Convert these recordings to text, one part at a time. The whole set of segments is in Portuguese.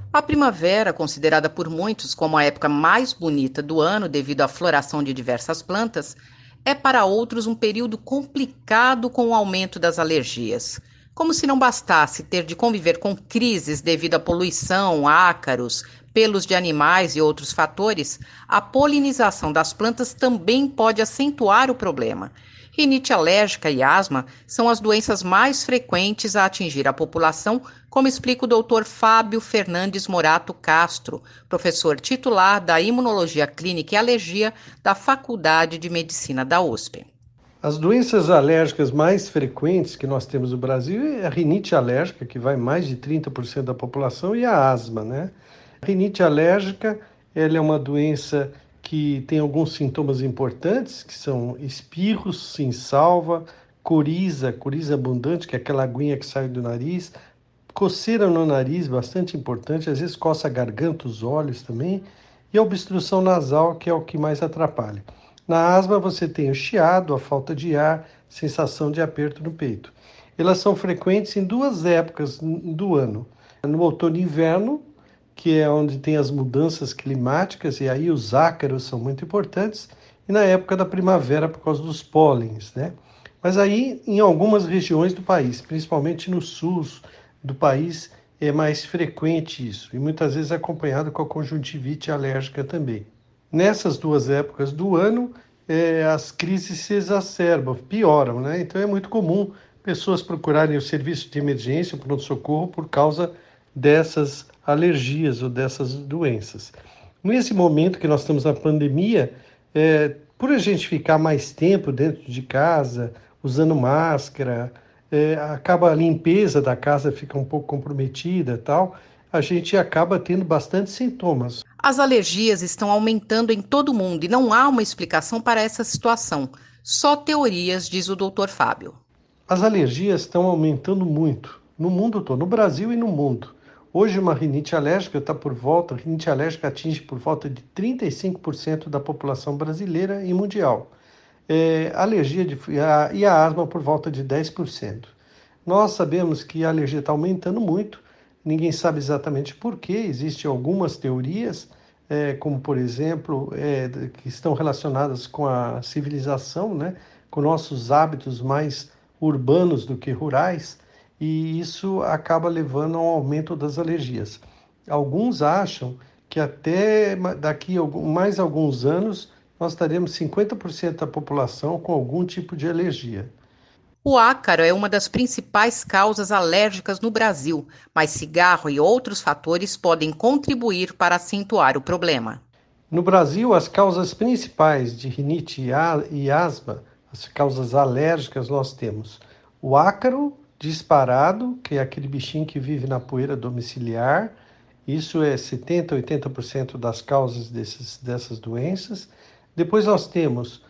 A primavera, considerada por muitos como a época mais bonita do ano devido à floração de diversas plantas, é para outros um período complicado com o aumento das alergias. Como se não bastasse ter de conviver com crises devido à poluição, ácaros, pelos de animais e outros fatores, a polinização das plantas também pode acentuar o problema. Rinite alérgica e asma são as doenças mais frequentes a atingir a população, como explica o Dr. Fábio Fernandes Morato Castro, professor titular da Imunologia Clínica e Alergia da Faculdade de Medicina da USP. As doenças alérgicas mais frequentes que nós temos no Brasil é a rinite alérgica, que vai mais de 30% da população, e a asma, né? A rinite alérgica, ela é uma doença que tem alguns sintomas importantes, que são espirros sem salva, coriza abundante, que é aquela aguinha que sai do nariz, coceira no nariz, bastante importante, às vezes coça a garganta, os olhos também, e a obstrução nasal, que é o que mais atrapalha. Na asma você tem o chiado, a falta de ar, sensação de aperto no peito. Elas são frequentes em duas épocas do ano. No outono e inverno, que é onde tem as mudanças climáticas, e aí os ácaros são muito importantes, e na época da primavera por causa dos pólens, né? Mas aí em algumas regiões do país, principalmente no sul do país, é mais frequente isso, e muitas vezes acompanhado com a conjuntivite alérgica também. Nessas duas épocas do ano, as crises se exacerbam, pioram, né? Então é muito comum pessoas procurarem o serviço de emergência, o pronto-socorro, por causa dessas alergias ou dessas doenças. Nesse momento que nós estamos na pandemia, por a gente ficar mais tempo dentro de casa, usando máscara, acaba a limpeza da casa fica um pouco comprometida e tal, a gente acaba tendo bastante sintomas. As alergias estão aumentando em todo o mundo e não há uma explicação para essa situação. Só teorias, diz o Dr. Fábio. As alergias estão aumentando muito no mundo todo, no Brasil e no mundo. Hoje uma rinite alérgica rinite alérgica atinge por volta de 35% da população brasileira e mundial. E a asma por volta de 10%. Nós sabemos que a alergia está aumentando muito, ninguém sabe exatamente por quê, existem algumas teorias, como por exemplo, que estão relacionadas com a civilização, né? Com nossos hábitos mais urbanos do que rurais, e isso acaba levando ao aumento das alergias. Alguns acham que até daqui a mais alguns anos nós teremos 50% da população com algum tipo de alergia. O ácaro é uma das principais causas alérgicas no Brasil, mas cigarro e outros fatores podem contribuir para acentuar o problema. No Brasil, as causas principais de rinite e asma, as causas alérgicas, nós temos o ácaro disparado, que é aquele bichinho que vive na poeira domiciliar. Isso é 70, 80% das causas dessas doenças. Depois nós temos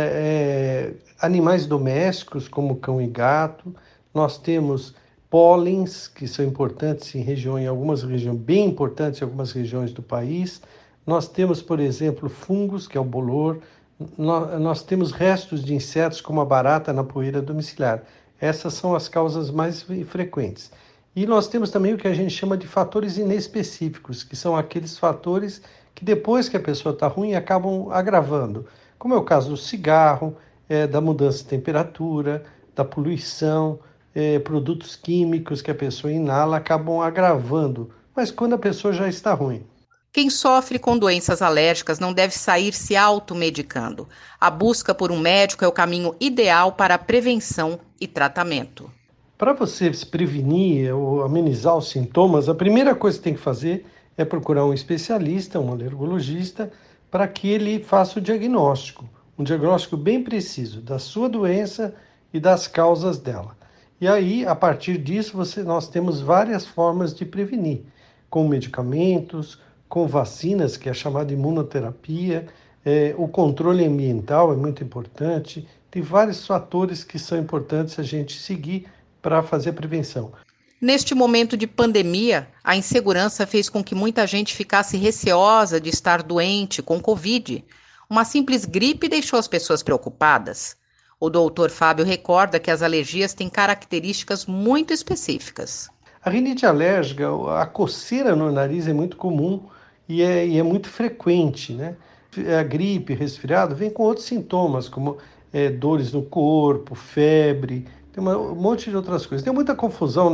animais domésticos, como cão e gato. Nós temos pólens, que são importantes em algumas regiões, bem importantes em algumas regiões do país. Nós temos, por exemplo, fungos, que é o bolor. Nós temos restos de insetos, como a barata na poeira domiciliar. Essas são as causas mais frequentes. E nós temos também o que a gente chama de fatores inespecíficos, que são aqueles fatores que depois que a pessoa está ruim acabam agravando, como é o caso do cigarro, da mudança de temperatura, da poluição, produtos químicos que a pessoa inala acabam agravando, mas quando a pessoa já está ruim. Quem sofre com doenças alérgicas não deve sair se automedicando. A busca por um médico é o caminho ideal para a prevenção e tratamento. Para você se prevenir ou amenizar os sintomas, a primeira coisa que tem que fazer é procurar um especialista, um alergologista, para que ele faça o diagnóstico, um diagnóstico bem preciso da sua doença e das causas dela. E aí, a partir disso, nós temos várias formas de prevenir, com medicamentos, com vacinas, que é a chamada imunoterapia, o controle ambiental é muito importante, tem vários fatores que são importantes a gente seguir para fazer a prevenção. Neste momento de pandemia, a insegurança fez com que muita gente ficasse receosa de estar doente com Covid. Uma simples gripe deixou as pessoas preocupadas. O doutor Fábio recorda que as alergias têm características muito específicas. A rinite alérgica, a coceira no nariz é muito comum e é muito frequente, né? A gripe, resfriado, vem com outros sintomas, como dores no corpo, febre, tem um monte de outras coisas. Tem muita confusão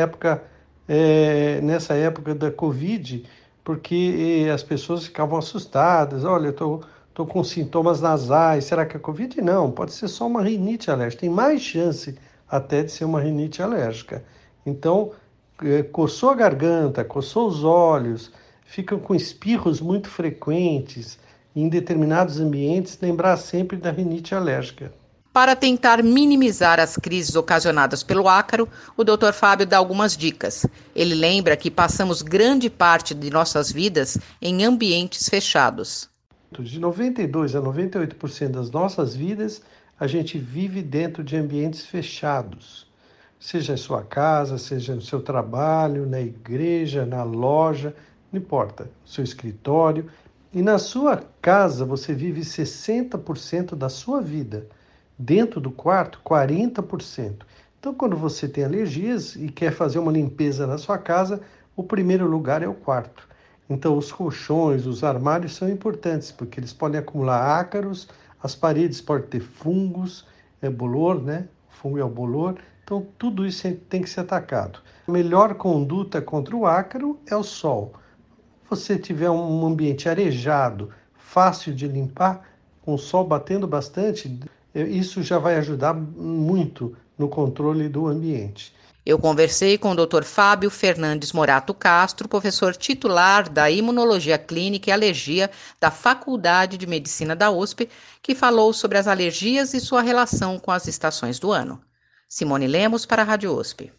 nessa época da Covid, porque as pessoas ficavam assustadas. Olha, eu tô com sintomas nasais, será que é Covid? Não, pode ser só uma rinite alérgica. Tem mais chance até de ser uma rinite alérgica. Então, coçou a garganta, coçou os olhos, ficam com espirros muito frequentes, em determinados ambientes, lembrar sempre da rinite alérgica. Para tentar minimizar as crises ocasionadas pelo ácaro, o Dr. Fábio dá algumas dicas. Ele lembra que passamos grande parte de nossas vidas em ambientes fechados. De 92 a 98% das nossas vidas, a gente vive dentro de ambientes fechados. Seja em sua casa, seja no seu trabalho, na igreja, na loja, não importa, no seu escritório. E na sua casa você vive 60% da sua vida. Dentro do quarto, 40%. Então, quando você tem alergias e quer fazer uma limpeza na sua casa, o primeiro lugar é o quarto. Então, os colchões, os armários são importantes, porque eles podem acumular ácaros, as paredes podem ter fungos, bolor, né? O fungo é o bolor. Então, tudo isso tem que ser atacado. A melhor conduta contra o ácaro é o sol. Se você tiver um ambiente arejado, fácil de limpar, com o sol batendo bastante, isso já vai ajudar muito no controle do ambiente. Eu conversei com o Dr. Fábio Fernandes Morato Castro, professor titular da Imunologia Clínica e Alergia da Faculdade de Medicina da USP, que falou sobre as alergias e sua relação com as estações do ano. Simone Lemos para a Rádio USP.